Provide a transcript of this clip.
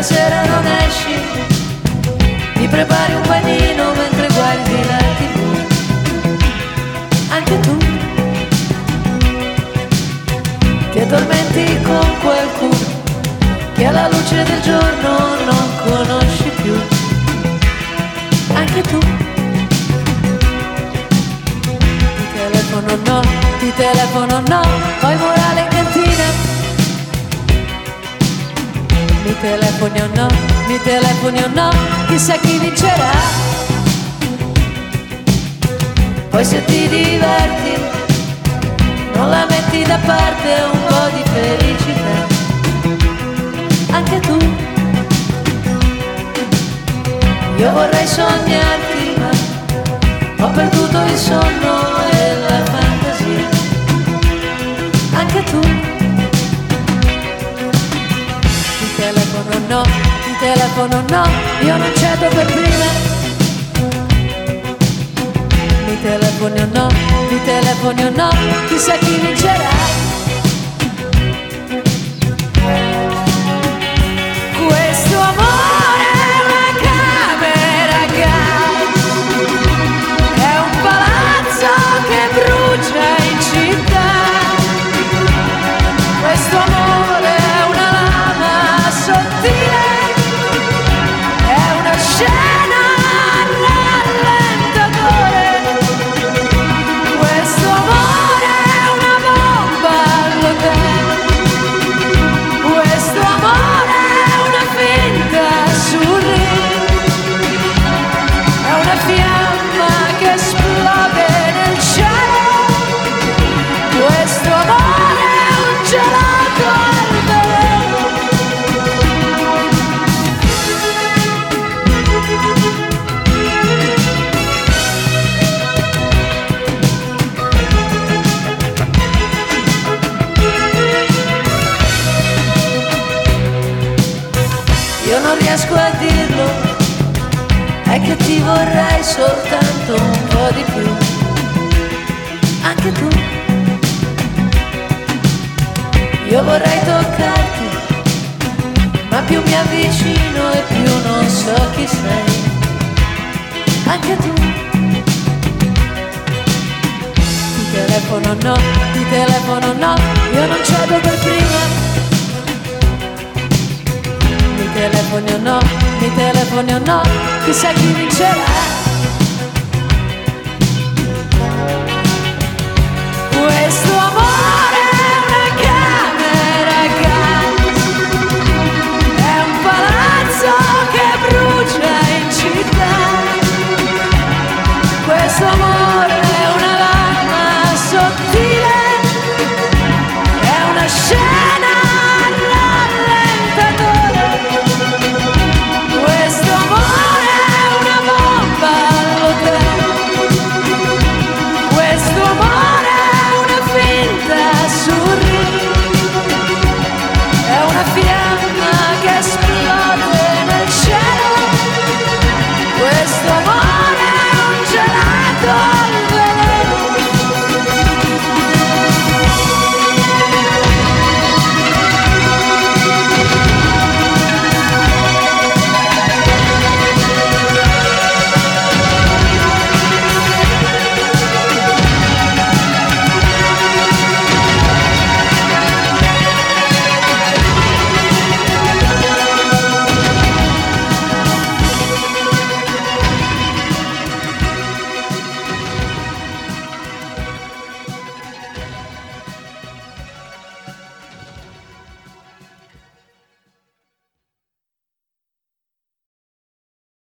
sera non esci, ti prepari un panino mentre guardi la TV. Anche tu ti addormenti con qualcuno che alla luce del giorno non conosci più. Anche tu ti telefono no, poi morale in cantina. Mi telefoni o no, chissà chi vincerà. Poi se ti diverti, non la metti da parte un po' di felicità. Anche tu, io vorrei sognarti, ma ho perduto il sonno e la fantasia. Anche tu, ti telefono no, io non cedo per prima. Mi telefoni o no, chissà chi vincerà. Questo amore è una camera a gas, è un palazzo che brucia in città. Questo amore è una lama sottile, è una scena rallentatore. Questo amore è una bomba all'hotel. Questo amore è una finta surreal, è una fiamma che esplode nel cielo. Questo amore è un gelato al veleno. Io non riesco a dirlo, è che ti vorrei soltanto un po' di più. Anche tu, io vorrei toccarti, ma più mi avvicino e più non so chi sei. Anche tu, ti telefono no, io non cedo per prima. Mi telefoni o no, chissà chi vincerà. Questo amore è una camera a gas, è un palazzo che brucia in città. Questo amore è una lama sottile, è una scena rallentatore. Questo amore è una bomba all'hotel. Questo amore è una finta surreal, è una fiamma che esplode nel cielo. Questo amore